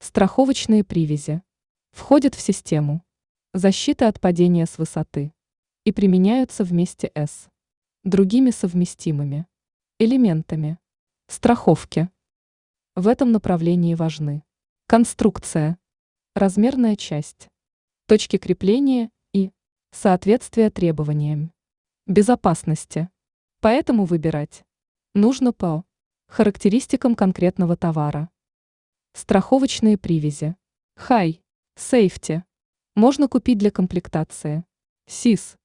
Страховочные привязи входят в систему защиты от падения с высоты и применяются вместе с другими совместимыми элементами страховки. В этом направлении важны конструкция, размерная часть, точки крепления и соответствие требованиям безопасности. Поэтому выбирать нужно по характеристикам конкретного товара. Страховочные привязи High Safety можно купить для комплектации СИС